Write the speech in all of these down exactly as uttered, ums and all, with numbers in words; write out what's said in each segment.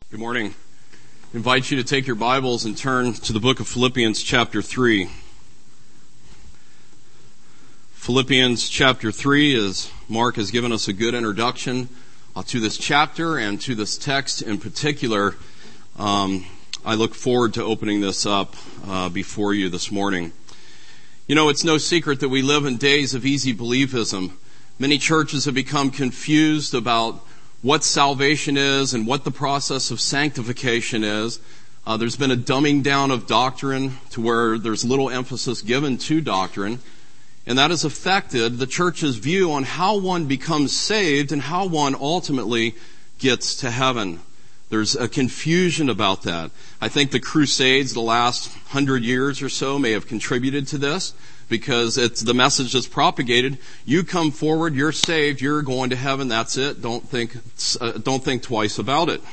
Good morning. I invite you to take your Bibles and turn to the book of Philippians chapter three. Philippians chapter three, as Mark has given us a good introduction uh, to this chapter and to this text in particular. Um, I look forward to opening this up uh, before you this morning. You know, it's no secret that we live in days of easy believism. Many churches have become confused about what salvation is and what the process of sanctification is. Uh, there's been a dumbing down of doctrine to where there's little emphasis given to doctrine. And that has affected the church's view on how one becomes saved and how one ultimately gets to heaven. There's a confusion about that. I think the Crusades the last hundred years or so may have contributed to this, because it's the message that's propagated. You come forward, you're saved, you're going to heaven, that's it. Don't think, uh, don't think twice about it.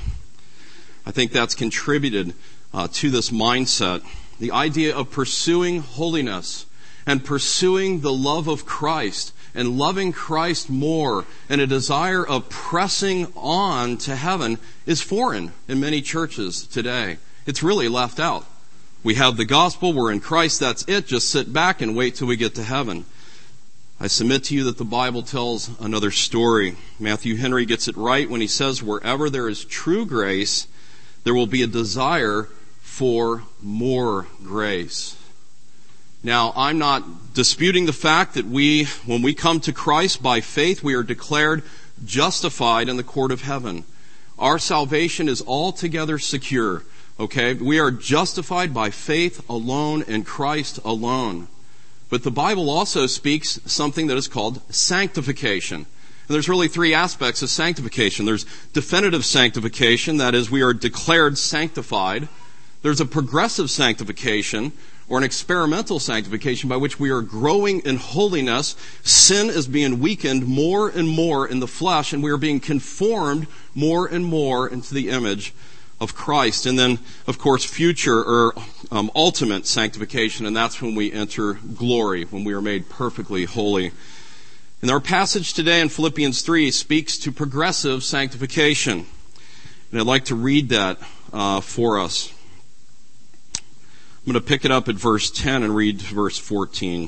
I think that's contributed uh, to this mindset. The idea of pursuing holiness and pursuing the love of Christ and loving Christ more and a desire of pressing on to heaven is foreign in many churches today. It's really left out. We have the gospel, we're in Christ, that's it. Just sit back and wait till we get to heaven. I submit to you that the Bible tells another story. Matthew Henry gets it right when he says, wherever there is true grace, there will be a desire for more grace. Now, I'm not disputing the fact that we, when we come to Christ by faith, we are declared justified in the court of heaven. Our salvation is altogether secure. Okay, we are justified by faith alone in Christ alone. But the Bible also speaks something that is called sanctification. And there's really three aspects of sanctification. There's definitive sanctification, that is, we are declared sanctified. There's a progressive sanctification, or an experimental sanctification, by which we are growing in holiness. Sin is being weakened more and more in the flesh, and we are being conformed more and more into the image of Christ. And then, of course, future or um, ultimate sanctification, and that's when we enter glory, when we are made perfectly holy. And our passage today in Philippians three speaks to progressive sanctification. And I'd like to read that uh, for us. I'm going to pick it up at verse ten and read verse fourteen.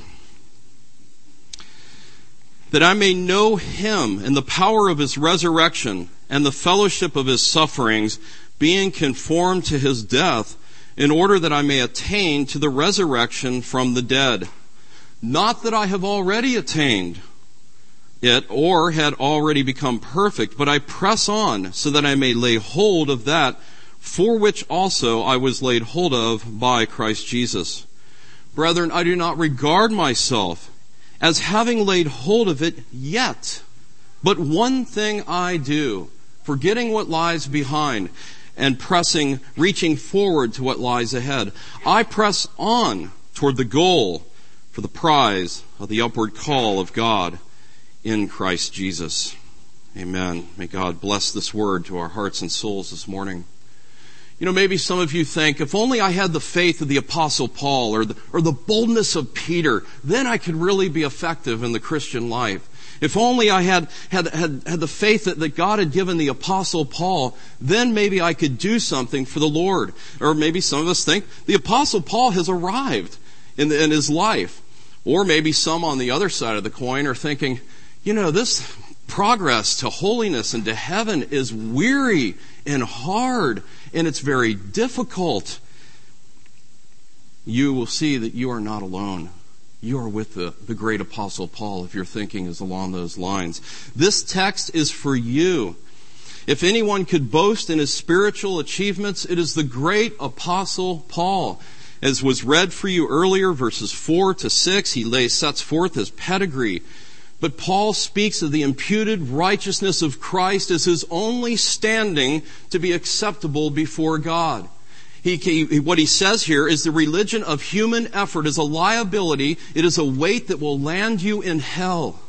That I may know Him and the power of His resurrection and the fellowship of His sufferings, being conformed to His death, in order that I may attain to the resurrection from the dead. Not that I have already attained it or had already become perfect, but I press on so that I may lay hold of that for which also I was laid hold of by Christ Jesus. Brethren, I do not regard myself as having laid hold of it yet, but one thing I do, forgetting what lies behind and pressing, reaching forward to what lies ahead. I press on toward the goal for the prize of the upward call of God in Christ Jesus. Amen. May God bless this word to our hearts and souls this morning. You know, maybe some of you think, if only I had the faith of the Apostle Paul or the, or the boldness of Peter, then I could really be effective in the Christian life. If only I had, had, had, had the faith that, that God had given the Apostle Paul, then maybe I could do something for the Lord. Or maybe some of us think the Apostle Paul has arrived in, the, in his life. Or maybe some on the other side of the coin are thinking, you know, this progress to holiness and to heaven is weary and hard, and it's very difficult. You will see that you are not alone. You are with the, the great Apostle Paul if your thinking is along those lines. This text is for you. If anyone could boast in his spiritual achievements, it is the great Apostle Paul. As was read for you earlier, verses four to six, he lays, sets forth his pedigree. But Paul speaks of the imputed righteousness of Christ as his only standing to be acceptable before God. He, he, what he says here is the religion of human effort is a liability. It is a weight that will land you in hell.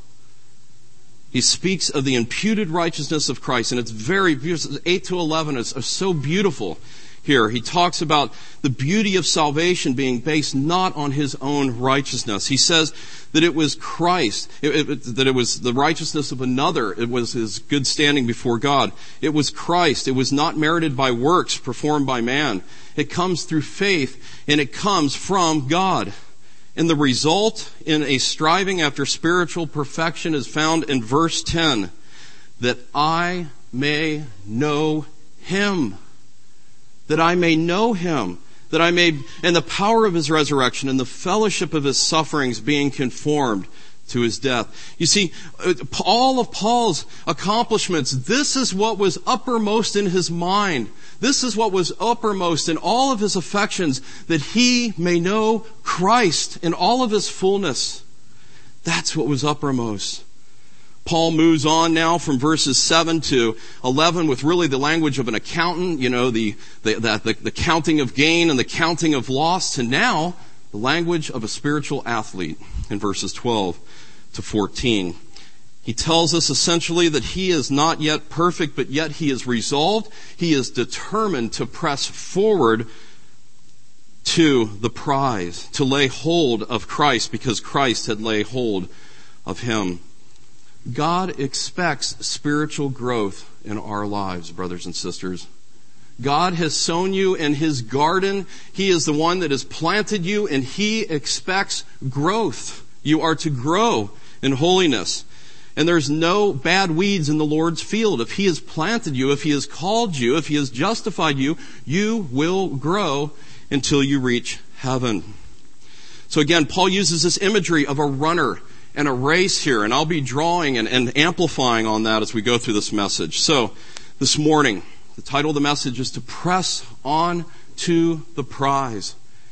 He speaks of the imputed righteousness of Christ, and it's very beautiful. eight to eleven is, is so beautiful. here. He talks about the beauty of salvation being based not on his own righteousness. He says that it was Christ, it, it, that it was the righteousness of another. It was his good standing before God. It was Christ. It was not merited by works performed by man. It comes through faith, and it comes from God. And the result in a striving after spiritual perfection is found in verse ten, that I may know him. That I may know him. That I may, and the power of his resurrection and the fellowship of his sufferings, being conformed to his death. You see, all of Paul's accomplishments, this is what was uppermost in his mind. This is what was uppermost in all of his affections, that he may know Christ in all of his fullness. That's what was uppermost. Paul moves on now from verses seven to eleven with really the language of an accountant, you know, the, the, the, the counting of gain and the counting of loss, to now the language of a spiritual athlete in verses twelve to fourteen. He tells us essentially that he is not yet perfect, but yet he is resolved. He is determined to press forward to the prize, to lay hold of Christ, because Christ had laid hold of him. God expects spiritual growth in our lives, brothers and sisters. God has sown you in his garden. He is the one that has planted you, and he expects growth. You are to grow in holiness. And there's no bad weeds in the Lord's field. If he has planted you, if he has called you, if he has justified you, you will grow until you reach heaven. So again, Paul uses this imagery of a runner and a race here, and I'll be drawing and, and amplifying on that as we go through this message. So, this morning, the title of the message is to press on to the prize.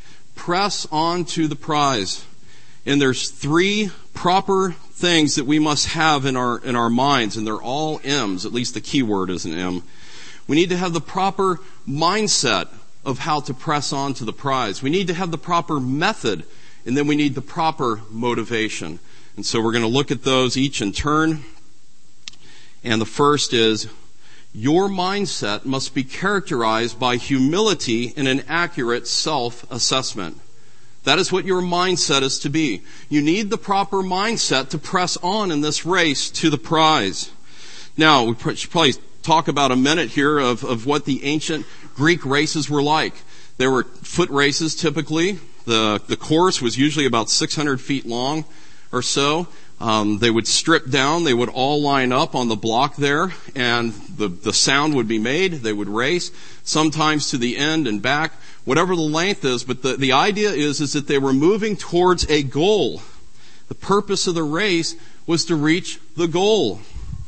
Press on to the prize. And there's three proper things that we must have in our in our minds, and they're all M's, at least the key word is an M. We need to have the proper mindset of how to press on to the prize. We need to have the proper method, and then we need the proper motivation. And so we're going to look at those each in turn. And the first is, your mindset must be characterized by humility and an accurate self-assessment. That is what your mindset is to be. You need the proper mindset to press on in this race to the prize. Now, we should probably talk about a minute here of, of what the ancient Greek races were like. There were foot races typically. The, the course was usually about six hundred feet long or so. Um, they would strip down. They would all line up on the block there, and the, the sound would be made. They would race, sometimes to the end and back, whatever the length is. But the, the idea is, is that they were moving towards a goal. The purpose of the race was to reach the goal.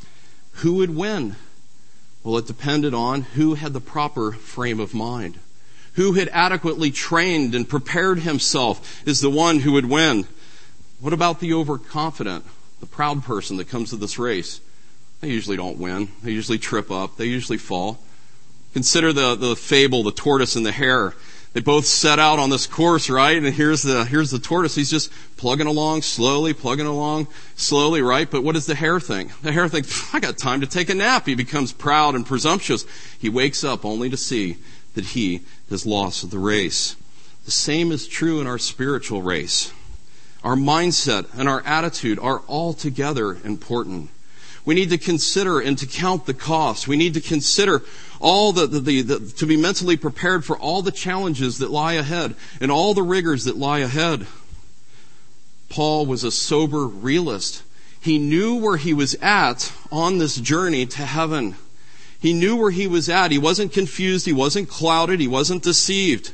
Who would win? Well, it depended on who had the proper frame of mind. Who had adequately trained and prepared himself is the one who would win. What about the overconfident, the proud person that comes to this race? They usually don't win. They usually trip up. They usually fall. Consider the, the fable, the tortoise and the hare. They both set out on this course, right? And here's the, here's the tortoise. He's just plugging along slowly, plugging along slowly, right? But what does the hare think? The hare thinks, I got time to take a nap. He becomes proud and presumptuous. He wakes up only to see that he has lost the race. The same is true in our spiritual race. Our mindset and our attitude are altogether important. We need to consider and to count the cost. We need to consider all the, the, the, the, to be mentally prepared for all the challenges that lie ahead and all the rigors that lie ahead. Paul was a sober realist. He knew where he was at on this journey to heaven. He knew where he was at. He wasn't confused. He wasn't clouded. He wasn't deceived.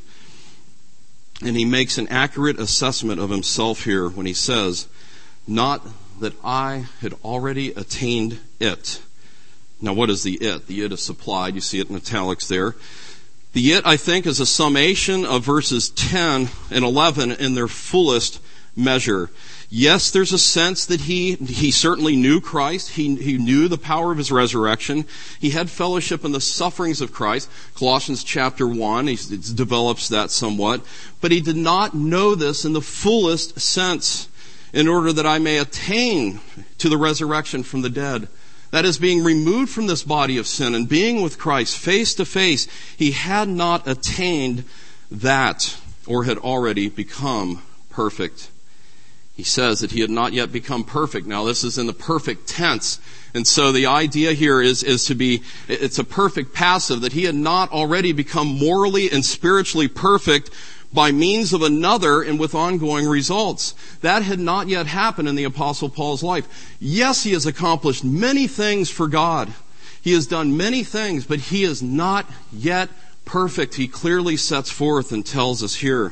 And he makes an accurate assessment of himself here when he says, not that I had already attained it. Now, what is the it? The it is supplied. You see it in italics there. The it, I think, is a summation of verses ten and eleven in their fullest measure. Yes, there's a sense that he he certainly knew Christ. He, he knew the power of his resurrection. He had fellowship in the sufferings of Christ. Colossians chapter one, he develops that somewhat. But he did not know this in the fullest sense, in order that I may attain to the resurrection from the dead. that is, being removed from this body of sin and being with Christ face to face, he had not attained that or had already become perfect. He says that he had not yet become perfect. Now, this is in the perfect tense. And so the idea here is, is to be, it's a perfect passive, that he had not already become morally and spiritually perfect by means of another and with ongoing results. That had not yet happened in the Apostle Paul's life. Yes, he has accomplished many things for God. He has done many things, but he is not yet perfect. He clearly sets forth and tells us here.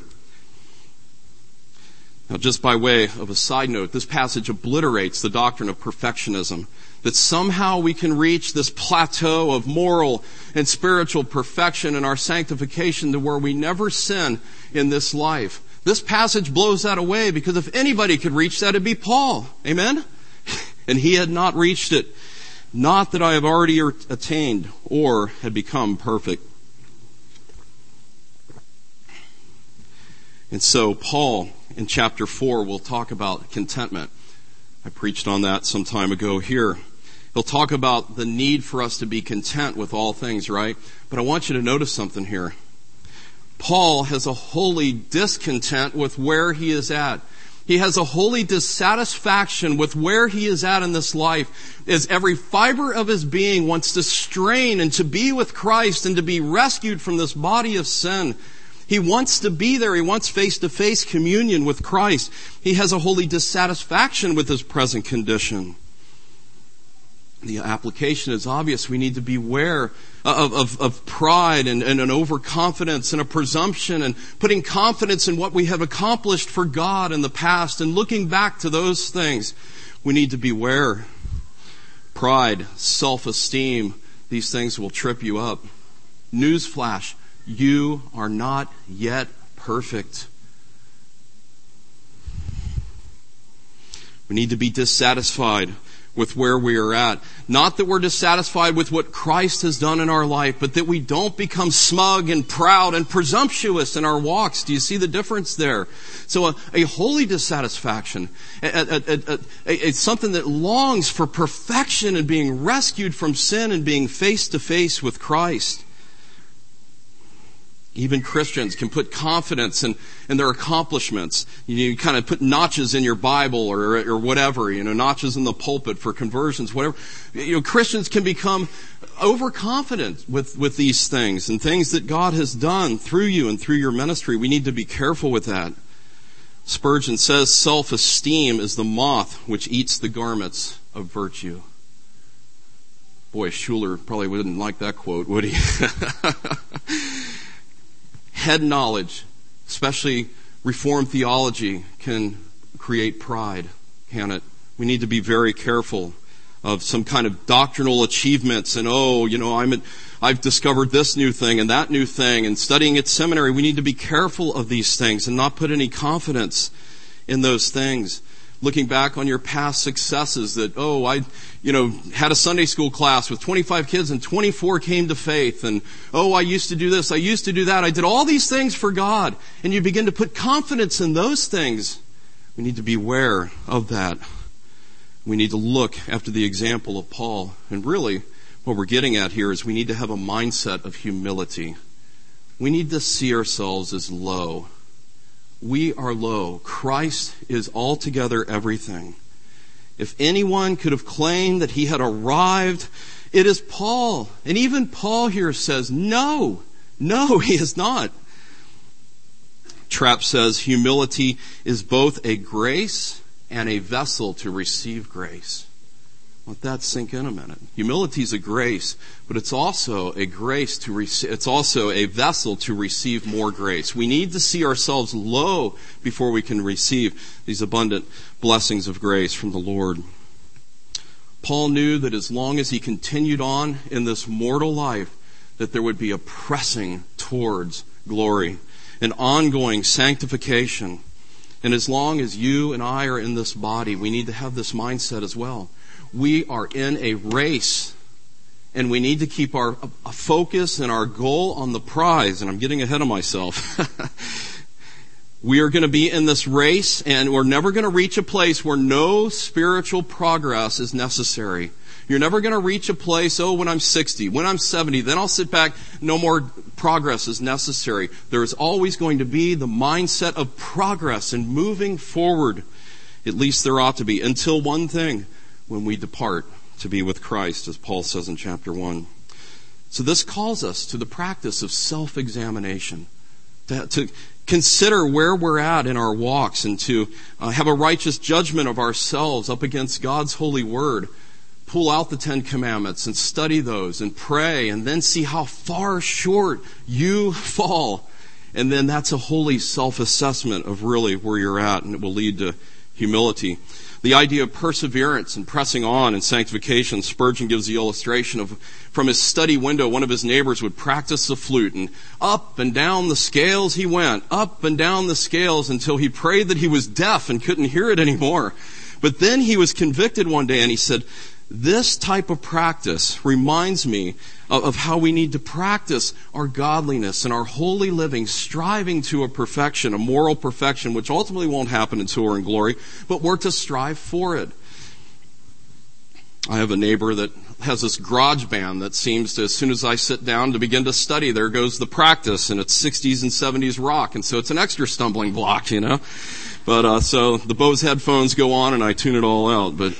Now, just by way of a side note, this passage obliterates the doctrine of perfectionism, that somehow we can reach this plateau of moral and spiritual perfection in our sanctification to where we never sin in this life. This passage blows that away, because if anybody could reach that, it'd be Paul. Amen? And he had not reached it. Not that I have already attained or had become perfect. And so Paul, in chapter four, will talk about contentment. I preached on that some time ago here. He'll talk about the need for us to be content with all things, right? But I want you to notice something here. Paul has a holy discontent with where he is at. He has a holy dissatisfaction with where he is at in this life, as every fiber of his being wants to strain and to be with Christ and to be rescued from this body of sin. He wants to be there. He wants face-to-face communion with Christ. He has a holy dissatisfaction with his present condition. The application is obvious. We need to beware of, of, of pride and, and an overconfidence and a presumption and putting confidence in what we have accomplished for God in the past and looking back to those things. We need to beware. Pride, self-esteem, these things will trip you up. Newsflash, you are not yet perfect. We need to be dissatisfied with where we are at. Not that we're dissatisfied with what Christ has done in our life, but that we don't become smug and proud and presumptuous in our walks. Do you see the difference there? So a, a holy dissatisfaction, a, a, a, a, a, something that longs for perfection and being rescued from sin and being face to face with Christ. Even Christians can put confidence in, in their accomplishments. You, you kind of put notches in your Bible or, or whatever, you know, notches in the pulpit for conversions, whatever. You know, Christians can become overconfident with, with these things and things that God has done through you and through your ministry. We need to be careful with that. Spurgeon says, self-esteem is the moth which eats the garments of virtue. Boy, Schuller probably wouldn't like that quote, would he? Head knowledge, especially Reformed theology, can create pride, can it? We need to be very careful of some kind of doctrinal achievements and, oh, you know, I'm at, I've discovered this new thing and that new thing, and studying at seminary. We need to be careful of these things and not put any confidence in those things. Looking back on your past successes that, oh, I, you know, had a Sunday school class with twenty-five kids and twenty-four came to faith. And, oh, I used to do this, I used to do that. I did all these things for God. And you begin to put confidence in those things. We need to beware of that. We need to look after the example of Paul. And really, what we're getting at here is we need to have a mindset of humility. We need to see ourselves as low. We are low. Christ is altogether everything. If anyone could have claimed that he had arrived, it is Paul. And even Paul here says, no, no, he is not. Trapp says, humility is both a grace and a vessel to receive grace. Let that sink in a minute. Humility is a grace, but it's also a grace to receive, it's also a vessel to receive more grace. We need to see ourselves low before we can receive these abundant blessings of grace from the Lord. Paul knew that as long as he continued on in this mortal life, that there would be a pressing towards glory, an ongoing sanctification. And as long as you and I are in this body, we need to have this mindset as well. We are in a race, and we need to keep our focus and our goal on the prize. And I'm getting ahead of myself. We are going to be in this race, and we're never going to reach a place where no spiritual progress is necessary. You're never going to reach a place, oh, when I'm sixty, when I'm seventy, then I'll sit back. No more progress is necessary. There is always going to be the mindset of progress and moving forward. At least there ought to be, until one thing, when we depart to be with Christ, as Paul says in chapter one. So this calls us to the practice of self-examination, to, to consider where we're at in our walks, and to uh, have a righteous judgment of ourselves up against God's holy word. Pull out the Ten Commandments and study those and pray, and then see how far short you fall. And then that's a holy self-assessment of really where you're at, and it will lead to humility. The idea of perseverance and pressing on in sanctification, Spurgeon gives the illustration of, from his study window, one of his neighbors would practice the flute, and up and down the scales he went, up and down the scales until he prayed that he was deaf and couldn't hear it anymore. But then he was convicted one day, and he said, this type of practice reminds me of, of how we need to practice our godliness and our holy living, striving to a perfection, a moral perfection, which ultimately won't happen until we're in glory, but we're to strive for it. I have a neighbor that has this garage band that seems to, as soon as I sit down to begin to study, there goes the practice, and it's sixties and seventies rock, and so it's an extra stumbling block, you know. But uh, so the Bose headphones go on, and I tune it all out, but...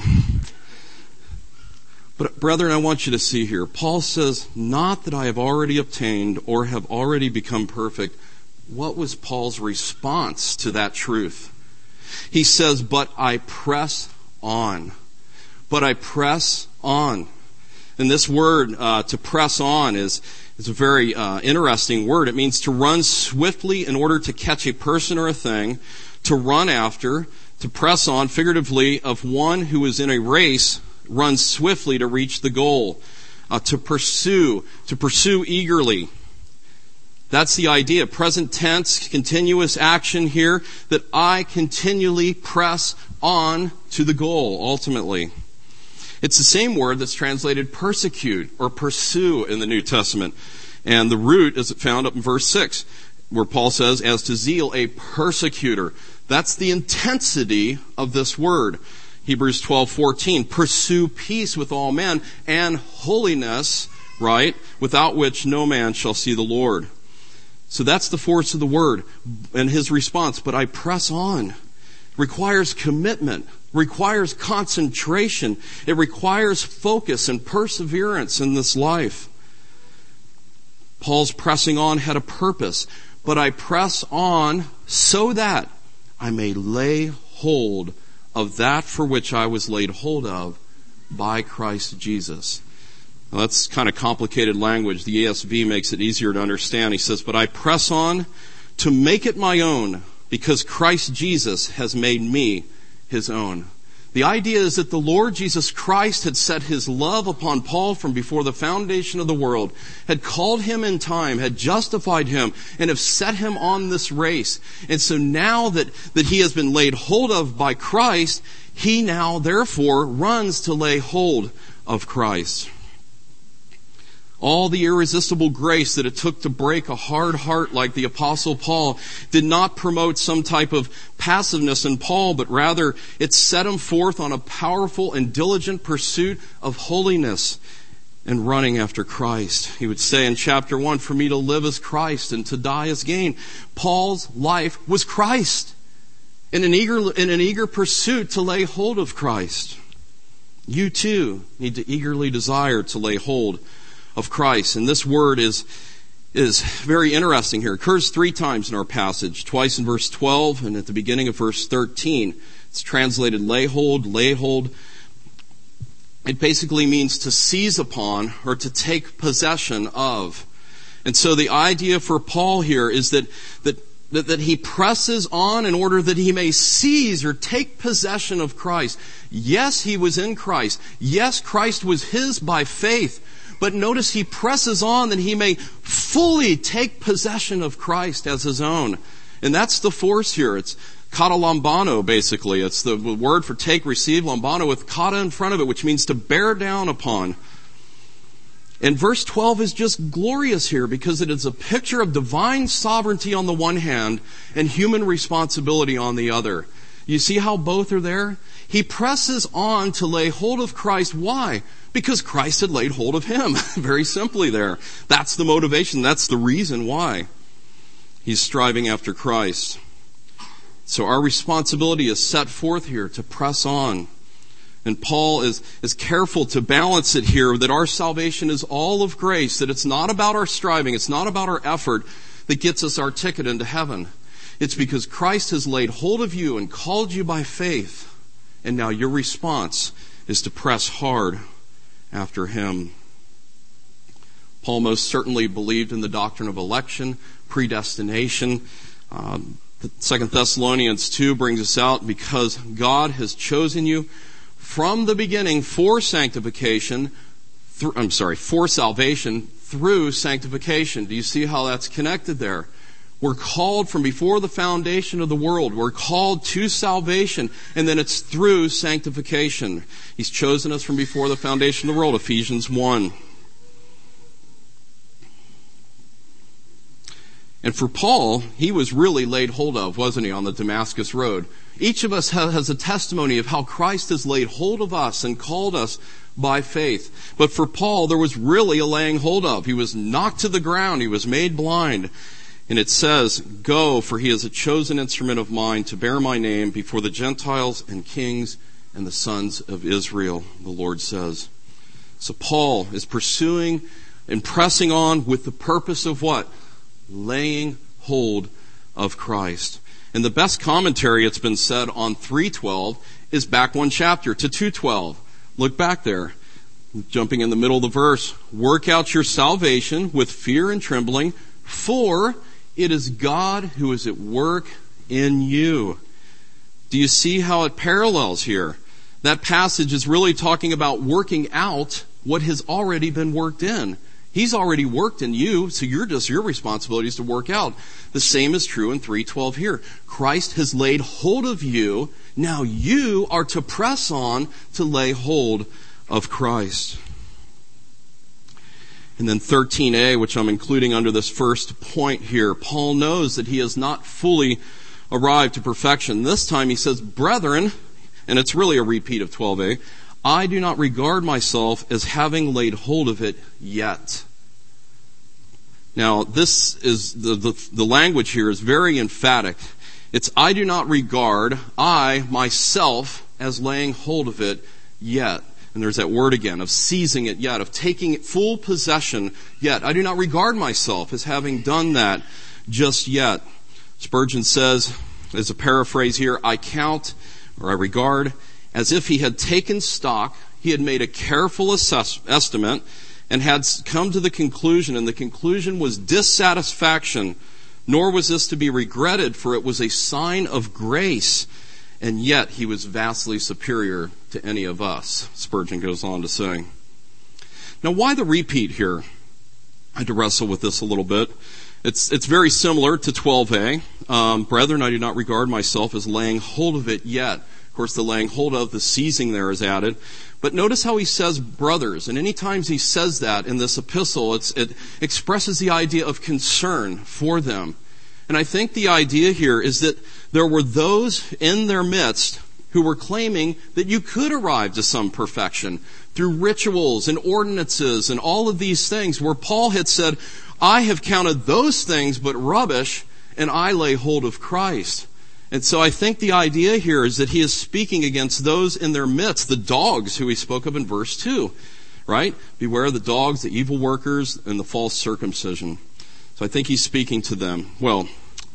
But brethren, I want you to see here, Paul says, not that I have already obtained or have already become perfect. What was Paul's response to that truth? He says, but I press on. But I press on. And this word, uh, to press on, is, is a very uh, interesting word. It means to run swiftly in order to catch a person or a thing, to run after, to press on, figuratively, of one who is in a race, run swiftly to reach the goal, uh, to pursue, to pursue eagerly. That's the idea. Present tense, continuous action here, that I continually press on to the goal, ultimately. It's the same word that's translated persecute or pursue in the New Testament. And the root is found up in verse six, where Paul says, as to zeal, a persecutor. That's the intensity of this word. Hebrews twelve fourteen, pursue peace with all men and holiness, right, without which no man shall see the Lord. So that's the force of the word and his response. But I press on. Requires commitment, requires concentration. It requires focus and perseverance in this life. Paul's pressing on had a purpose. But I press on so that I may lay hold of that for which I was laid hold of by Christ Jesus. Now, that's kind of complicated language. The E S V makes it easier to understand. He says, but I press on to make it my own because Christ Jesus has made me his own. The idea is that the Lord Jesus Christ had set his love upon Paul from before the foundation of the world, had called him in time, had justified him, and have set him on this race. And so now that, that he has been laid hold of by Christ, he now therefore runs to lay hold of Christ. All the irresistible grace that it took to break a hard heart like the Apostle Paul did not promote some type of passiveness in Paul, but rather it set him forth on a powerful and diligent pursuit of holiness and running after Christ. He would say in chapter one, for me to live as Christ and to die as gain. Paul's life was Christ in an eager, in an eager pursuit to lay hold of Christ. You too need to eagerly desire to lay hold of Christ. And this word is is very interesting here. It occurs three times in our passage, twice in verse twelve and at the beginning of verse thirteen. It's translated lay hold, lay hold. It basically means to seize upon or to take possession of. And so the idea for Paul here is that that that, that he presses on in order that he may seize or take possession of Christ. Yes, he was in Christ. Yes, Christ was his by faith. But notice he presses on that he may fully take possession of Christ as his own. And that's the force here. It's kata lambano, basically. It's the word for take, receive, lambano with kata in front of it, which means to bear down upon. And verse twelve is just glorious here because it is a picture of divine sovereignty on the one hand and human responsibility on the other. You see how both are there? He presses on to lay hold of Christ. Why? Because Christ had laid hold of him. Very simply there. That's the motivation. That's the reason why he's striving after Christ. So our responsibility is set forth here to press on. And Paul is, is careful to balance it here, that our salvation is all of grace, that it's not about our striving, it's not about our effort that gets us our ticket into heaven. It's because Christ has laid hold of you and called you by faith. And now your response is to press hard after him. Paul most certainly believed in the doctrine of election, predestination. Um, Second Thessalonians two brings us out, because God has chosen you from the beginning for sanctification, th- I'm sorry, for salvation through sanctification. Do you see how that's connected there? We're called from before the foundation of the world. We're called to salvation, and then it's through sanctification. He's chosen us from before the foundation of the world, Ephesians one. And for Paul, he was really laid hold of, wasn't he, on the Damascus Road? Each of us has a testimony of how Christ has laid hold of us and called us by faith. But for Paul, there was really a laying hold of. He was knocked to the ground. He was made blind. And it says, "Go, for he is a chosen instrument of mine to bear my name before the Gentiles and kings and the sons of Israel," the Lord says. So Paul is pursuing and pressing on with the purpose of what? Laying hold of Christ. And the best commentary, it's been said, on three twelve is back one chapter to two twelve. Look back there. Jumping in the middle of the verse. "Work out your salvation with fear and trembling, for it is God who is at work in you." Do you see how it parallels here? That passage is really talking about working out what has already been worked in. He's already worked in you, so you're just, your responsibility is to work out. The same is true in three twelve here. Christ has laid hold of you. Now you are to press on to lay hold of Christ. And then thirteen a, which I'm including under this first point here, Paul knows that he has not fully arrived to perfection. This time he says, "Brethren," and it's really a repeat of twelve a, "I do not regard myself as having laid hold of it yet." Now, this is, the, the, the language here is very emphatic. It's, I do not regard, I, myself, as laying hold of it yet. And there's that word again, of seizing it yet, of taking full possession yet. I do not regard myself as having done that just yet. Spurgeon says, as a paraphrase here, I count, or I regard, as if he had taken stock, he had made a careful assess- estimate, and had come to the conclusion, and the conclusion was dissatisfaction, nor was this to be regretted, for it was a sign of grace, and yet he was vastly superior to any of us, Spurgeon goes on to say. Now, why the repeat here? I had to wrestle with this a little bit. It's it's very similar to twelve a. Um, Brethren, I do not regard myself as laying hold of it yet. Of course, the laying hold of, the seizing there is added. But notice how he says brothers. And any times he says that in this epistle, it's, it expresses the idea of concern for them. And I think the idea here is that there were those in their midst who were claiming that you could arrive to some perfection through rituals and ordinances and all of these things, where Paul had said, I have counted those things but rubbish, and I lay hold of Christ. And so I think the idea here is that he is speaking against those in their midst, the dogs who he spoke of in verse two, right? Beware of the dogs, the evil workers, and the false circumcision. So I think he's speaking to them. Well,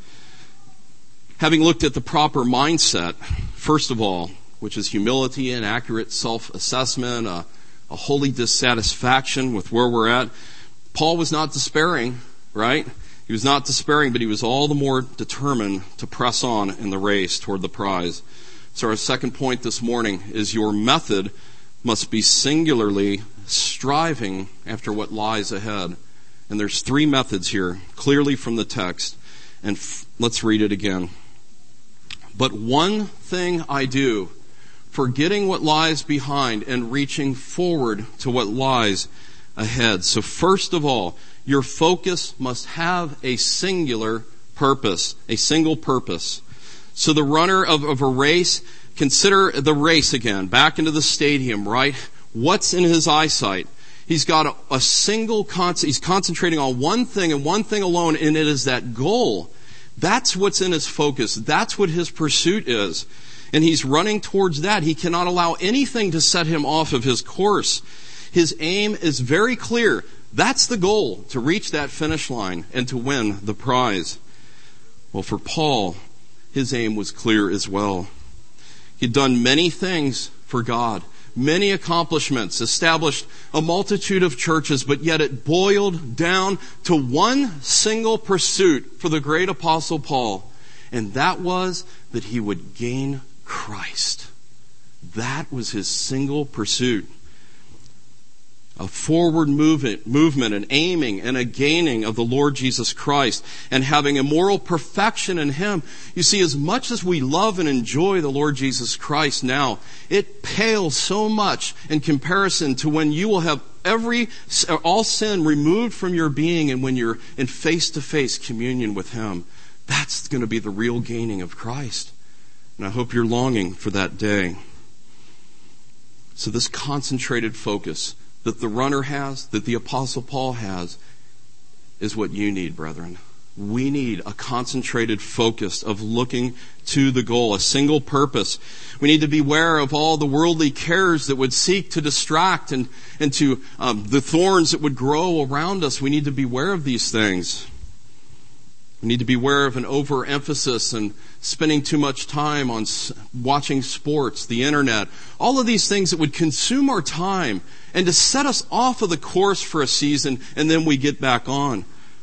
having looked at the proper mindset, first of all, which is humility and accurate self-assessment, a, a holy dissatisfaction with where we're at, Paul was not despairing, right? He was not despairing, but he was all the more determined to press on in the race toward the prize. So our second point this morning is your method must be singularly striving after what lies ahead. And there's three methods here, clearly from the text. And f- let's read it again. But one thing I do, forgetting what lies behind and reaching forward to what lies ahead. So first of all, your focus must have a singular purpose, a single purpose. So the runner of, of a race, consider the race again, back into the stadium, right? What's in his eyesight? He's got a, a single, con- he's concentrating on one thing and one thing alone, and it is that goal. That's what's in his focus. That's what his pursuit is. And he's running towards that. He cannot allow anything to set him off of his course. His aim is very clear. That's the goal, to reach that finish line and to win the prize. Well, for Paul, his aim was clear as well. He'd done many things for God, many accomplishments, established a multitude of churches, but yet it boiled down to one single pursuit for the great apostle Paul, and that was that he would gain Christ. That was his single pursuit. A forward movement, movement, an aiming and a gaining of the Lord Jesus Christ, and having a moral perfection in Him. You see, as much as we love and enjoy the Lord Jesus Christ now, it pales so much in comparison to when you will have every, all sin removed from your being, and when you're in face-to-face communion with Him. That's going to be the real gaining of Christ. And I hope you're longing for that day. So this concentrated focus that the runner has, that the Apostle Paul has, is what you need, brethren. We need a concentrated focus of looking to the goal, a single purpose. We need to beware of all the worldly cares that would seek to distract and, and to um, the thorns that would grow around us. We need to beware of these things. We need to beware of an overemphasis and spending too much time on watching sports, the internet, all of these things that would consume our time and to set us off of the course for a season, and then we get back on.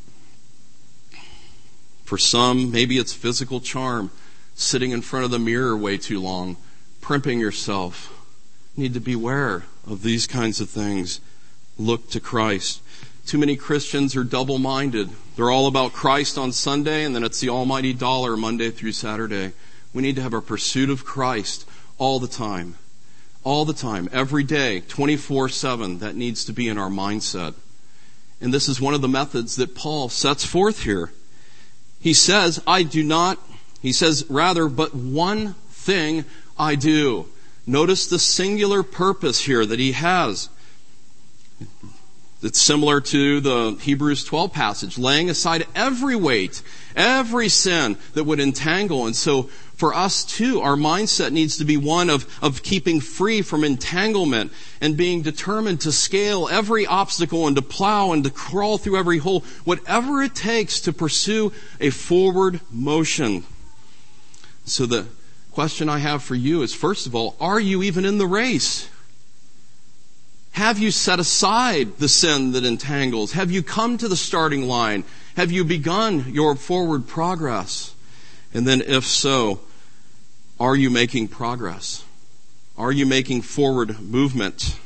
For some, maybe it's physical charm, sitting in front of the mirror way too long, primping yourself. You need to beware of these kinds of things. Look to Christ. Too many Christians are double-minded. They're all about Christ on Sunday, and then it's the almighty dollar Monday through Saturday. We need to have a pursuit of Christ all the time. All the time, every day, twenty-four seven. That needs to be in our mindset. And this is one of the methods that Paul sets forth here. He says, I do not, he says, rather, but one thing I do. Notice the singular purpose here that he has. It's similar to the Hebrews twelve passage, laying aside every weight, every sin that would entangle. And so for us too, our mindset needs to be one of, of keeping free from entanglement and being determined to scale every obstacle and to plow and to crawl through every hole, whatever it takes to pursue a forward motion. So the question I have for you is, first of all, are you even in the race? Have you set aside the sin that entangles? Have you come to the starting line? Have you begun your forward progress? And then if so, are you making progress? Are you making forward movement?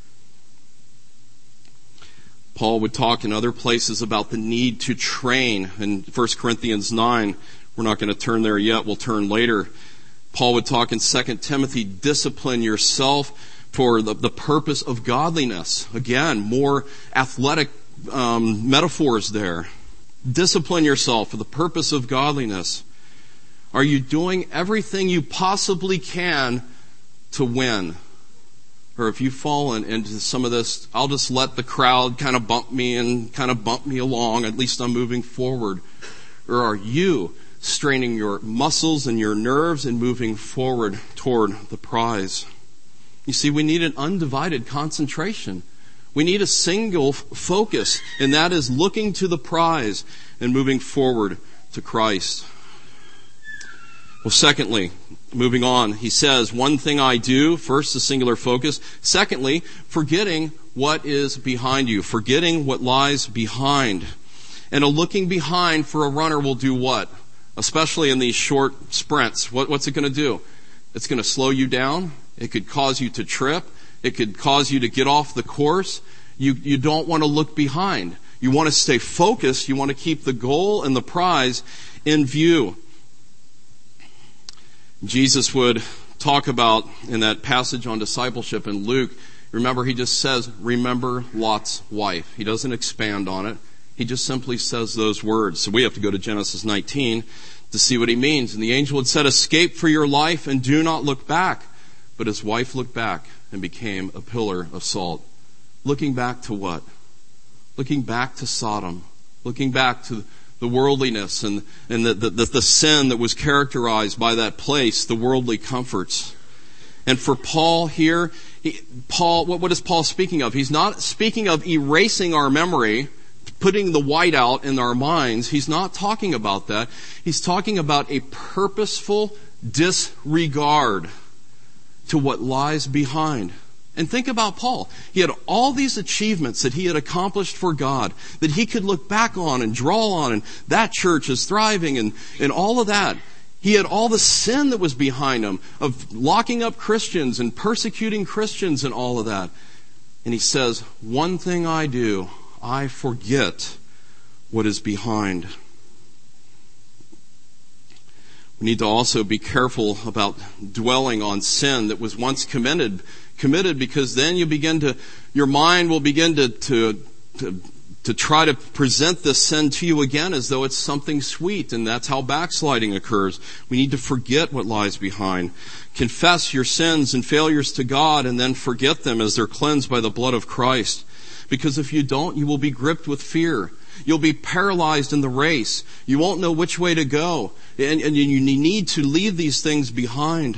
Paul would talk in other places about the need to train. In First Corinthians nine, we're not going to turn there yet, we'll turn later. Paul would talk in Second Timothy, discipline yourself for the, the purpose of godliness. Again, more athletic um, metaphors there. Discipline yourself for the purpose of godliness. Are you doing everything you possibly can to win? Or if you've fallen into some of this, I'll just let the crowd kind of bump me and kind of bump me along, at least I'm moving forward. Or are you straining your muscles and your nerves and moving forward toward the prize? You see, we need an undivided concentration. We need a single f- focus, and that is looking to the prize and moving forward to Christ. Well, secondly, moving on, he says, one thing I do, first, the singular focus. Secondly, forgetting what is behind you, forgetting what lies behind. And a looking behind for a runner will do what? Especially in these short sprints. What, what's it going to do? It's going to slow you down. It could cause you to trip. It could cause you to get off the course. You, you don't want to look behind. You want to stay focused. You want to keep the goal and the prize in view. Jesus would talk about in that passage on discipleship in Luke, remember he just says, remember Lot's wife. He doesn't expand on it. He just simply says those words. So we have to go to Genesis nineteen to see what he means. And the angel had said, escape for your life and do not look back. But his wife looked back and became a pillar of salt. Looking back to what? Looking back to Sodom. Looking back to the worldliness and, and the, the, the sin that was characterized by that place, the worldly comforts. And for Paul here, he, Paul, what, what is Paul speaking of? He's not speaking of erasing our memory, putting the white out in our minds. He's not talking about that. He's talking about a purposeful disregard to what lies behind. And think about Paul. He had all these achievements that he had accomplished for God, that he could look back on and draw on, and that church is thriving and, and all of that. He had all the sin that was behind him of locking up Christians and persecuting Christians and all of that. And he says, one thing I do, I forget what is behind. We need to also be careful about dwelling on sin that was once committed, committed because then you begin to, your mind will begin to, to, to, to try to present this sin to you again as though it's something sweet, and that's how backsliding occurs. We need to forget what lies behind. Confess your sins and failures to God and then forget them as they're cleansed by the blood of Christ. Because if you don't, you will be gripped with fear. You'll be paralyzed in the race. You won't know which way to go. And, and you need to leave these things behind.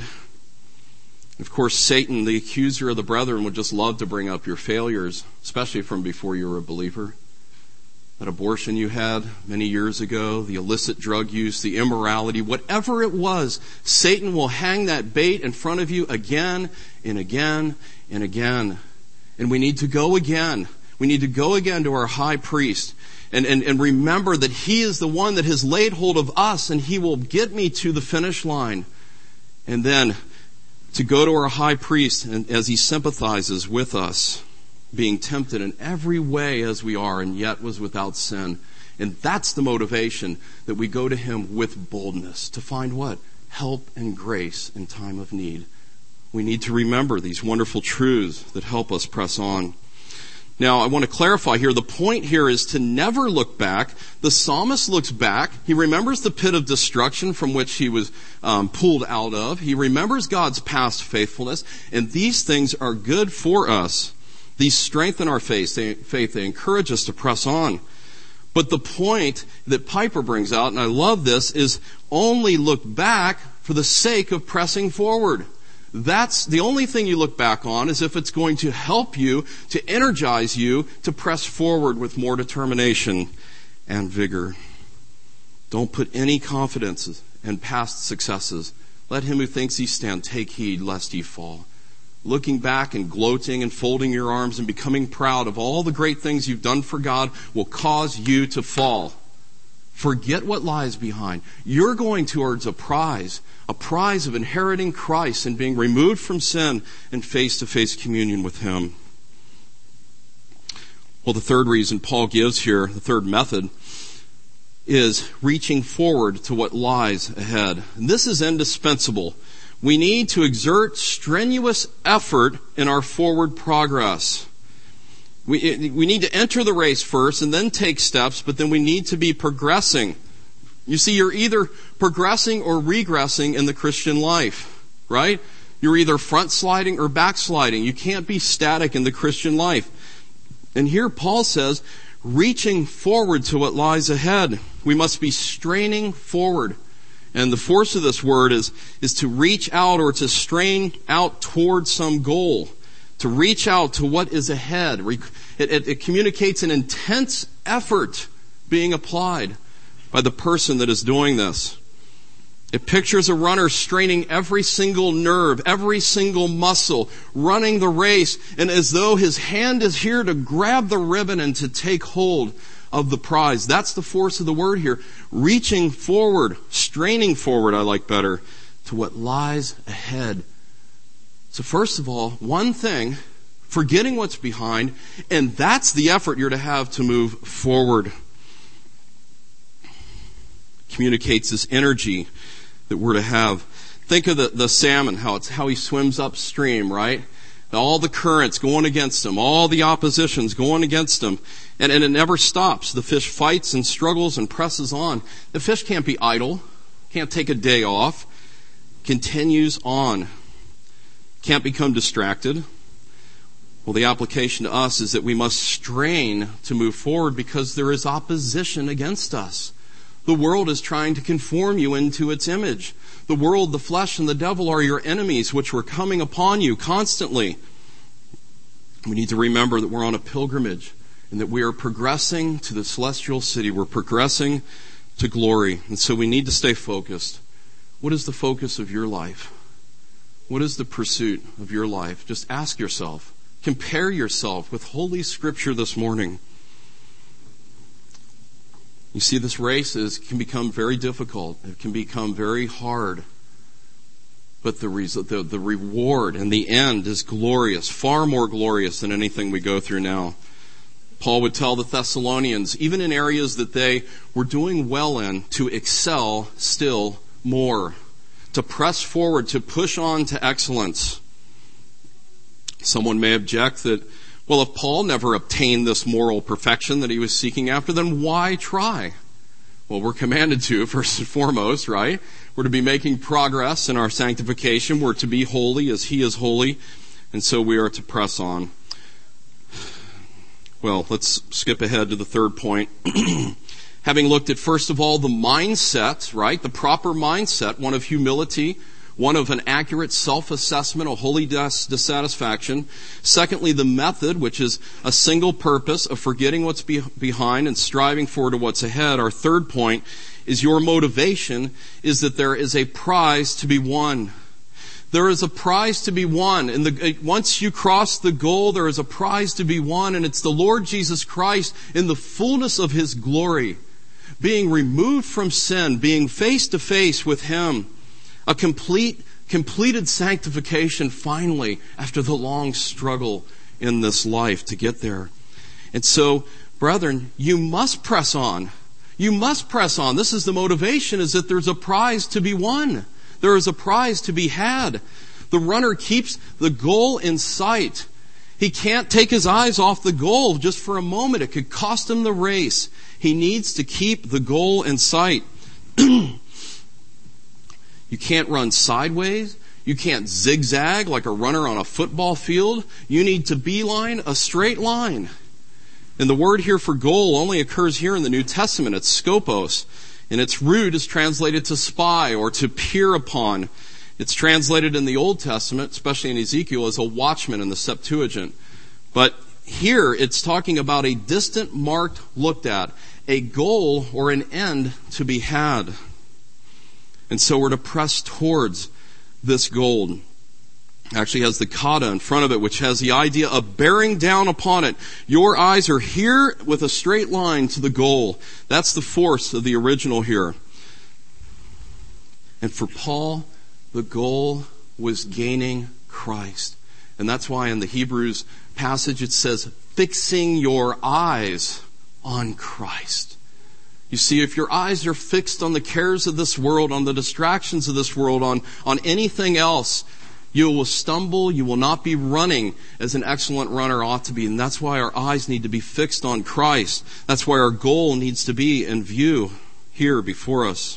Of course, Satan, the accuser of the brethren, would just love to bring up your failures, especially from before you were a believer. That abortion you had many years ago, the illicit drug use, the immorality, whatever it was, Satan will hang that bait in front of you again and again and again. And we need to go again. We need to go again to our high priest and, and, and remember that he is the one that has laid hold of us, and he will get me to the finish line. And then to go to our high priest and as he sympathizes with us, being tempted in every way as we are, and yet was without sin. And that's the motivation, that we go to him with boldness to find what? Help and grace in time of need. We need to remember these wonderful truths that help us press on. Now, I want to clarify here, the point here is to never look back. The psalmist looks back. He remembers the pit of destruction from which he was um, pulled out of. He remembers God's past faithfulness, and these things are good for us. These strengthen our faith. They, faith. They encourage us to press on. But the point that Piper brings out, and I love this, is only look back for the sake of pressing forward. That's the only thing you look back on, is if it's going to help you, to energize you, to press forward with more determination and vigor. Don't put any confidence in past successes. Let him who thinks he stands take heed lest he fall. Looking back and gloating and folding your arms and becoming proud of all the great things you've done for God will cause you to fall. Forget what lies behind. You're going towards a prize, a prize of inheriting Christ and being removed from sin and face-to-face communion with him. Well, the third reason Paul gives here, the third method, is reaching forward to what lies ahead. And this is indispensable. We need to exert strenuous effort in our forward progress. We, we need to enter the race first and then take steps, but then we need to be progressing. You see, you're either progressing or regressing in the Christian life, right? You're either front sliding or backsliding. You can't be static in the Christian life. And here Paul says, reaching forward to what lies ahead. We must be straining forward. And the force of this word is, is to reach out or to strain out toward some goal. To reach out to what is ahead. It, it, it communicates an intense effort being applied by the person that is doing this. It pictures a runner straining every single nerve, every single muscle, running the race, and as though his hand is here to grab the ribbon and to take hold of the prize. That's the force of the word here. Reaching forward, straining forward, I like better, to what lies ahead. So first of all, one thing, forgetting what's behind, and that's the effort you're to have to move forward. Communicates this energy that we're to have. Think of the, the salmon, how it's how he swims upstream, right? All the currents going against him, all the oppositions going against him, and, and it never stops. The fish fights and struggles and presses on. The fish can't be idle, can't take a day off, continues on. Can't become distracted. Well, the application to us is that we must strain to move forward because there is opposition against us. The world is trying to conform you into its image. The world, the flesh, and the devil are your enemies, which were coming upon you constantly. We need to remember that we're on a pilgrimage and that we are progressing to the celestial city. We're progressing to glory. And so we need to stay focused. What is the focus of your life? What is the pursuit of your life? Just ask yourself. Compare yourself with Holy Scripture this morning. You see, this race is, can become very difficult. It can become very hard. But the, result, the, the reward and the end is glorious, far more glorious than anything we go through now. Paul would tell the Thessalonians, even in areas that they were doing well in, to excel still more, to press forward, to push on to excellence. Someone may object that, well, if Paul never obtained this moral perfection that he was seeking after, then why try? Well, we're commanded to, first and foremost, right? We're to be making progress in our sanctification. We're to be holy as he is holy. And so we are to press on. Well, let's skip ahead to the third point. Having looked at, first of all, the mindset, right? The proper mindset, one of humility, one of an accurate self-assessment, a holy dis- dissatisfaction. Secondly, the method, which is a single purpose of forgetting what's be- behind and striving forward to what's ahead. Our third point is your motivation is that there is a prize to be won. There is a prize to be won. And the, once you cross the goal, there is a prize to be won. And it's the Lord Jesus Christ in the fullness of his glory, being removed from sin, being face to face with him. A complete, completed sanctification finally after the long struggle in this life to get there. And so, brethren, you must press on. You must press on. This is the motivation, is that there's a prize to be won. There is a prize to be had. The runner keeps the goal in sight. He can't take his eyes off the goal just for a moment. It could cost him the race. He needs to keep the goal in sight. You can't run sideways. You can't zigzag like a runner on a football field. You need to beeline a straight line. And the word here for goal only occurs here in the New Testament. It's skopos. And its root is translated to spy or to peer upon. It's translated in the Old Testament, especially in Ezekiel, as a watchman in the Septuagint. But here it's talking about a distant mark looked at, a goal or an end to be had. And so we're to press towards this goal. It actually has the kata in front of it, which has the idea of bearing down upon it. Your eyes are here with a straight line to the goal. That's the force of the original here. And for Paul, the goal was gaining Christ. And that's why in the Hebrews passage it says, fixing your eyes on Christ. You see, if your eyes are fixed on the cares of this world, on the distractions of this world, on, on anything else, you will stumble, you will not be running as an excellent runner ought to be. And that's why our eyes need to be fixed on Christ. That's why our goal needs to be in view here before us.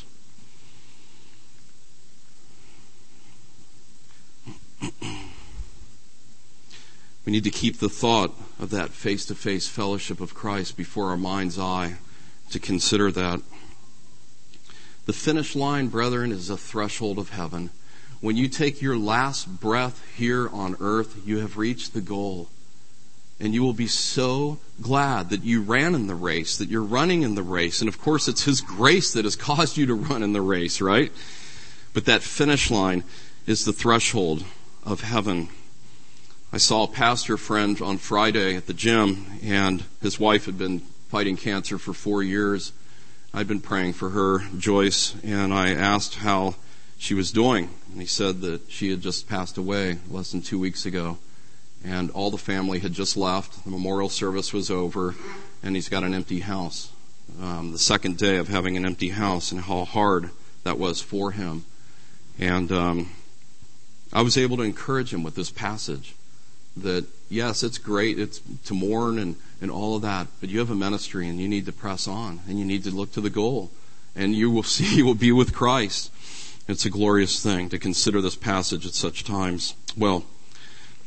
We need to keep the thought of that face-to-face fellowship of Christ before our mind's eye, to consider that. The finish line, brethren, is a threshold of heaven. When you take your last breath here on earth, you have reached the goal. And you will be so glad that you ran in the race, that you're running in the race. And of course, it's His grace that has caused you to run in the race, right? But that finish line is the threshold of heaven. I saw a pastor friend on Friday at the gym, and his wife had been fighting cancer for four years. I'd been praying for her, Joyce, and I asked how she was doing. And he said that she had just passed away less than two weeks ago. And all the family had just left. The memorial service was over, and he's got an empty house. Um, the second day of having an empty house, and how hard that was for him. And um, I was able to encourage him with this passage. That, yes, it's great it's to mourn and, and all of that, but you have a ministry and you need to press on and you need to look to the goal. And you will see, you will be with Christ. It's a glorious thing to consider this passage at such times. Well,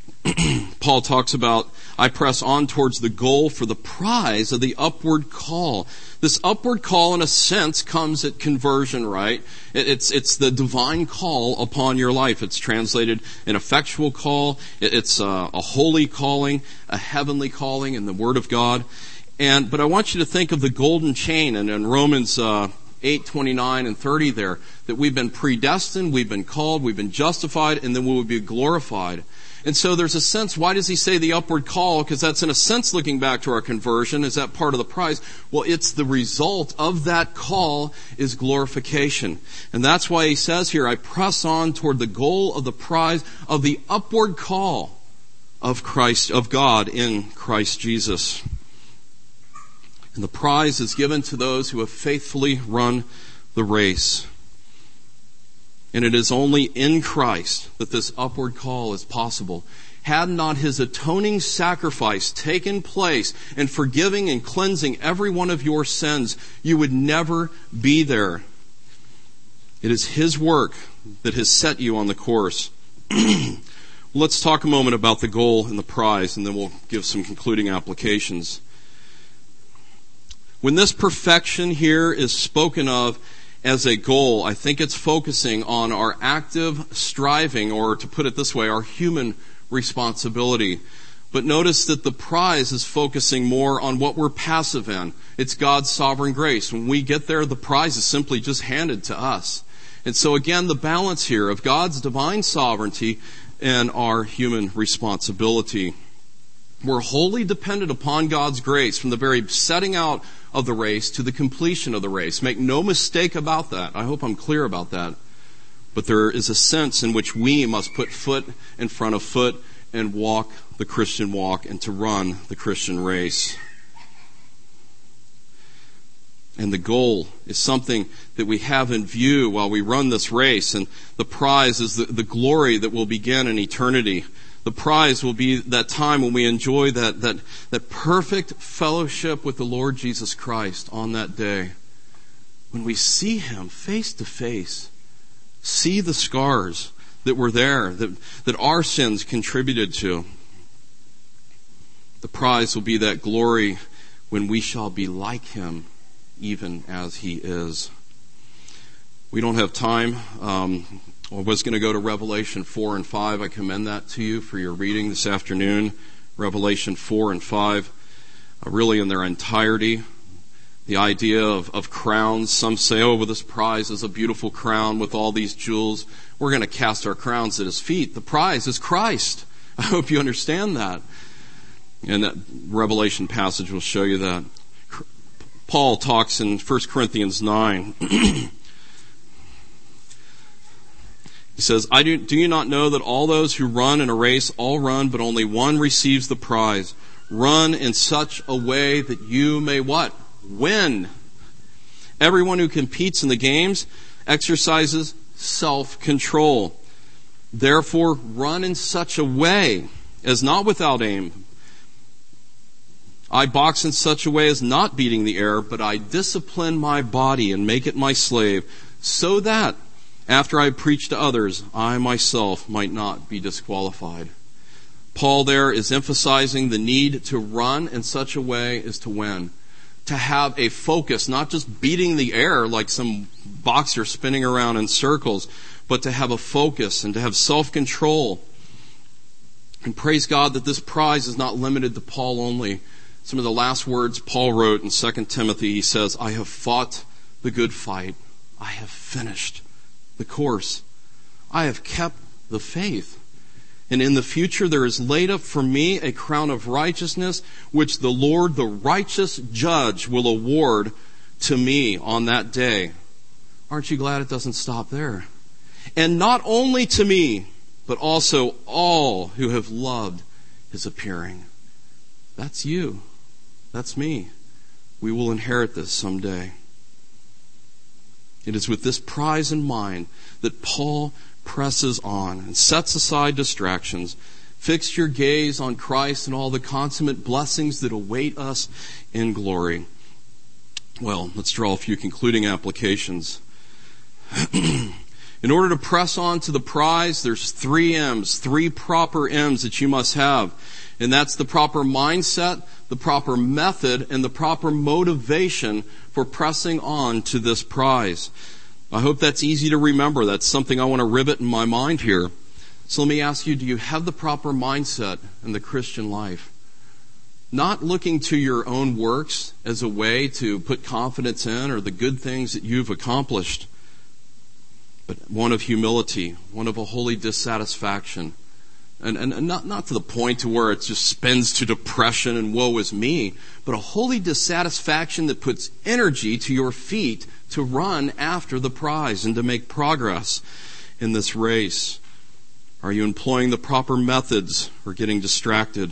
Paul talks about, I press on towards the goal for the prize of the upward call. This upward call, in a sense, comes at conversion, right? It's, it's the divine call upon your life. It's translated an effectual call. It's a, a holy calling, a heavenly calling in the Word of God. And, but I want you to think of the golden chain, and in Romans, uh, eight, twenty-nine and thirty there, that we've been predestined, we've been called, we've been justified, and then we will be glorified. And so there's a sense, why does he say the upward call? Because that's in a sense looking back to our conversion. Is that part of the prize? Well, it's the result of that call is glorification. And that's why he says here, I press on toward the goal of the prize of the upward call of Christ, of God in Christ Jesus. And the prize is given to those who have faithfully run the race. And it is only in Christ that this upward call is possible. Had not his atoning sacrifice taken place in forgiving and cleansing every one of your sins, you would never be there. It is his work that has set you on the course. Let's talk a moment about the goal and the prize, and then we'll give some concluding applications. When this perfection here is spoken of as a goal, I think it's focusing on our active striving, or to put it this way, our human responsibility. But notice that the prize is focusing more on what we're passive in. It's God's sovereign grace. When we get there, the prize is simply just handed to us. And so again, the balance here of God's divine sovereignty and our human responsibility. We're wholly dependent upon God's grace from the very setting out of the race to the completion of the race. Make no mistake about that. I hope I'm clear about that. But there is a sense in which we must put foot in front of foot and walk the Christian walk and to run the Christian race. And the goal is something that we have in view while we run this race. And the prize is the, the glory that will begin in eternity. The prize will be that time when we enjoy that, that, that perfect fellowship with the Lord Jesus Christ on that day. When we see him face to face, see the scars that were there, that, that our sins contributed to. The prize will be that glory when we shall be like him, even as he is. We don't have time. Um, I was going to go to Revelation four and five. I commend that to you for your reading this afternoon. Revelation four and five, uh, really in their entirety. The idea of, of crowns. Some say, oh, well, this prize is a beautiful crown with all these jewels. We're going to cast our crowns at his feet. The prize is Christ. I hope you understand that. And that Revelation passage will show you that. Paul talks in First Corinthians nine. He says, I do, do you not know that all those who run in a race all run, but only one receives the prize? Run in such a way that you may what? Win. Everyone who competes in the games exercises self-control. Therefore, run in such a way as not without aim. I box in such a way as not beating the air, but I discipline my body and make it my slave, so that after I preach to others, I myself might not be disqualified. Paul there is emphasizing the need to run in such a way as to win. To have a focus, not just beating the air like some boxer spinning around in circles, but to have a focus and to have self-control. And praise God that this prize is not limited to Paul only. Some of the last words Paul wrote in Second Timothy, he says, I have fought the good fight. I have finished the course. I have kept the faith. And in the future there is laid up for me a crown of righteousness, which the Lord, the righteous judge, will award to me on that day. Aren't you glad it doesn't stop there? And not only to me, but also all who have loved his appearing. That's you. That's me. We will inherit this someday. It is with this prize in mind that Paul presses on and sets aside distractions. Fix your gaze on Christ and all the consummate blessings that await us in glory. Well, let's draw a few concluding applications. In order to press on to the prize, there's three M's, three proper M's that you must have. And that's the proper mindset, the proper method, and the proper motivation for pressing on to this prize. I hope that's easy to remember. That's something I want to rivet in my mind here. So let me ask you, do you have the proper mindset in the Christian life? Not looking to your own works as a way to put confidence in or the good things that you've accomplished, but one of humility, one of a holy dissatisfaction. And, and, and not, not to the point to where it just spins to depression and woe is me, but a holy dissatisfaction that puts energy to your feet to run after the prize and to make progress in this race. Are you employing the proper methods or getting distracted?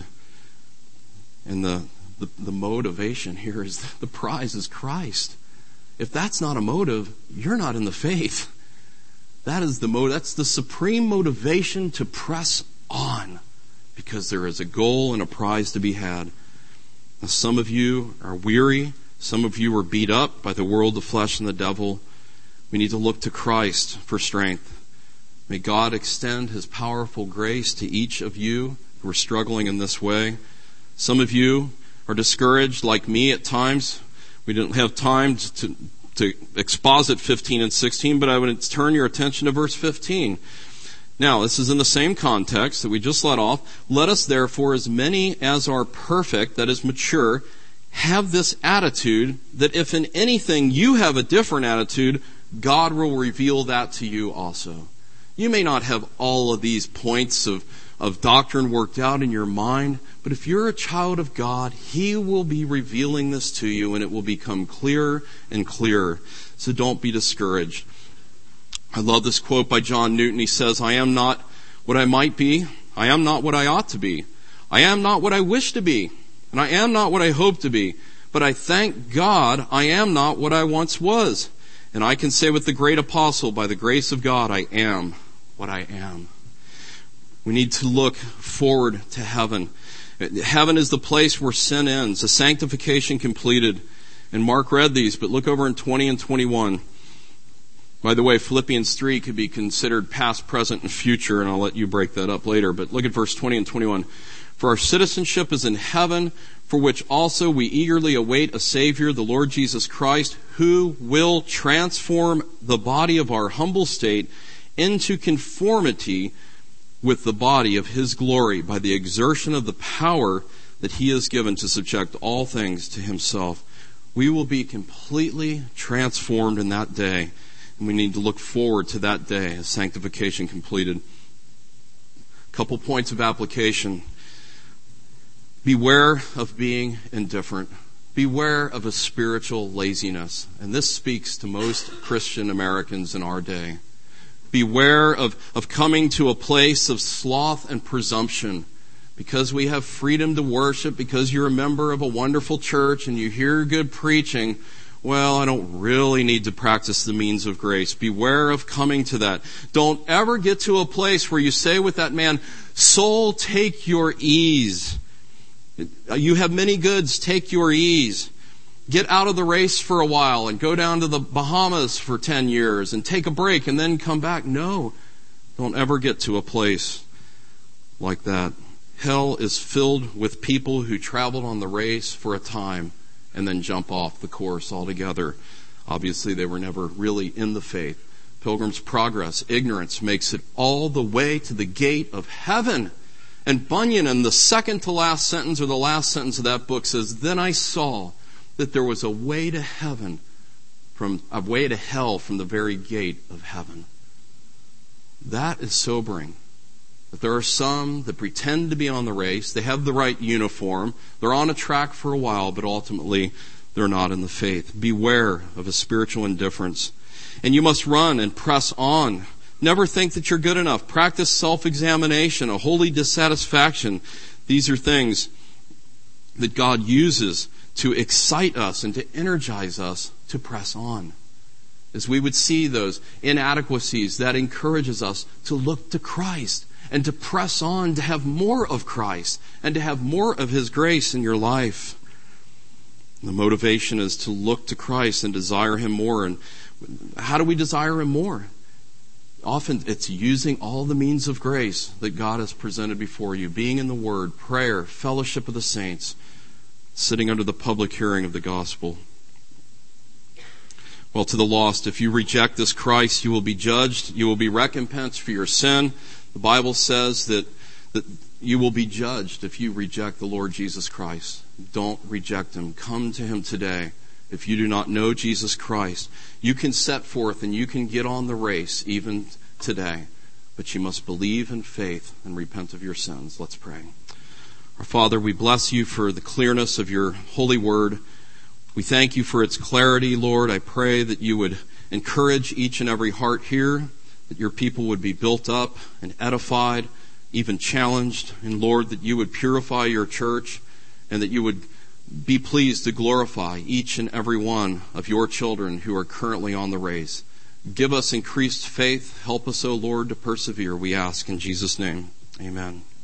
And the, the, the motivation here is the prize is Christ. If that's not a motive, you're not in the faith. That is the motive. That's the supreme motivation to press on, because there is a goal and a prize to be had. Now, some of you are weary. Some of you are beat up by the world, the flesh, and the devil. We need to look to Christ for strength. May God extend His powerful grace to each of you who are struggling in this way. Some of you are discouraged like me at times. We didn't have time to, to exposit fifteen and sixteen, but I would turn your attention to verse fifteen. Now, this is in the same context that we just let off. Let us therefore, as many as are perfect, that is mature, have this attitude, that if in anything you have a different attitude, God will reveal that to you also. You may not have all of these points of, of doctrine worked out in your mind, but if you're a child of God, He will be revealing this to you, and it will become clearer and clearer. So don't be discouraged. I love this quote by John Newton. He says, I am not what I might be. I am not what I ought to be. I am not what I wish to be. And I am not what I hope to be. But I thank God I am not what I once was. And I can say with the great apostle, by the grace of God, I am what I am. We need to look forward to heaven. Heaven is the place where sin ends, the sanctification completed. And Mark read these, but look over in twenty and twenty-one. By the way, Philippians three could be considered past, present, and future, and I'll let you break that up later. But look at verse twenty and twenty-one. For our citizenship is in heaven, for which also we eagerly await a Savior, the Lord Jesus Christ, who will transform the body of our humble state into conformity with the body of His glory by the exertion of the power that He has given to subject all things to Himself. We will be completely transformed in that day. And we need to look forward to that day as sanctification completed. A couple points of application. Beware of being indifferent. Beware of a spiritual laziness. And this speaks to most Christian Americans in our day. Beware of, of coming to a place of sloth and presumption. Because we have freedom to worship, because you're a member of a wonderful church and you hear good preaching, well, I don't really need to practice the means of grace. Beware of coming to that. Don't ever get to a place where you say with that man, soul, take your ease. You have many goods, take your ease. Get out of the race for a while and go down to the Bahamas for ten years and take a break and then come back. No, don't ever get to a place like that. Hell is filled with people who traveled on the race for a time and then jump off the course altogether. Obviously, they were never really in the faith. Pilgrim's Progress, ignorance makes it all the way to the gate of heaven. And Bunyan, in the second to last sentence or the last sentence of that book, says, then I saw that there was a way to heaven, from a way to hell from the very gate of heaven. That is sobering. That there are some that pretend to be on the race. They have the right uniform. They're on a track for a while, but ultimately they're not in the faith. Beware of a spiritual indifference. And you must run and press on. Never think that you're good enough. Practice self-examination, a holy dissatisfaction. These are things that God uses to excite us and to energize us to press on. As we would see those inadequacies, that encourages us to look to Christ and to press on to have more of Christ and to have more of His grace in your life. The motivation is to look to Christ and desire Him more. And how do we desire Him more? Often it's using all the means of grace that God has presented before you, being in the Word, prayer, fellowship of the saints, sitting under the public hearing of the gospel. Well, to the lost, if you reject this Christ, you will be judged. You will be recompensed for your sin. The Bible says that, that you will be judged if you reject the Lord Jesus Christ. Don't reject Him. Come to Him today. If you do not know Jesus Christ, you can set forth and you can get on the race even today. But you must believe in faith and repent of your sins. Let's pray. Our Father, we bless you for the clearness of your holy word. We thank you for its clarity, Lord. I pray that you would encourage each and every heart here, that your people would be built up and edified, even challenged. And Lord, that you would purify your church and that you would be pleased to glorify each and every one of your children who are currently on the race. Give us increased faith. Help us, O Lord, to persevere, we ask in Jesus' name. Amen.